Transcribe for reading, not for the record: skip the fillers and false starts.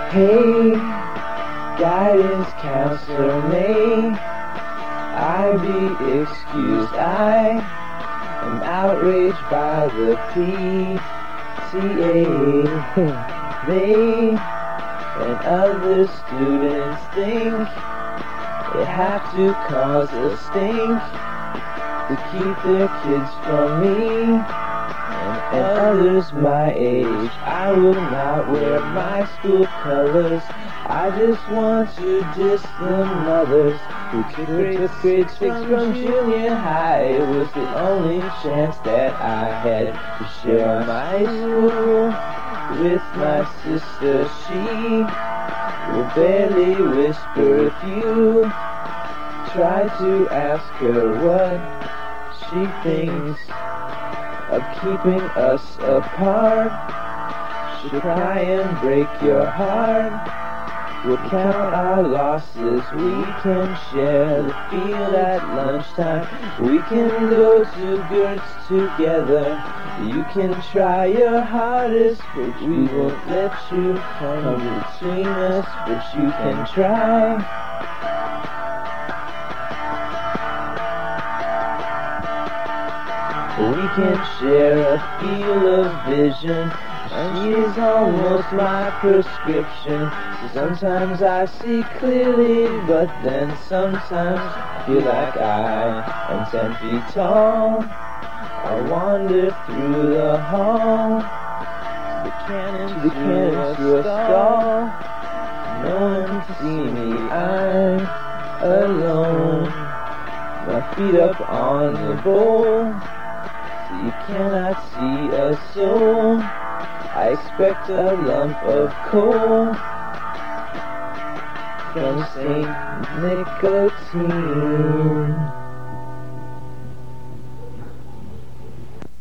Hey, guidance counselor, may I be excused? I am outraged by the PTA. They and other students think they have to cause a stink to keep their kids from me and others my age. I will not wear my school colors. I just want to diss the mothers who took grade 6 from junior high. It was the only chance that I had to share my school with my sister. She will barely whisper if you try to ask her what she thinks of keeping us apart. She'll cry and break your heart. We'll count our losses. We can share the field at lunchtime. We can go to Gertz together. You can try your hardest, but we won't let you come between us. But you can try. We can share a field of vision, and she is almost my prescription. Sometimes I see clearly, but then sometimes I feel like I am 10 feet tall. I wander through the hall, to the cannon, to a stall. No one to see me, I'm alone. My feet up on the bowl, you cannot see a soul. I expect a lump of coal from St. Nicotine.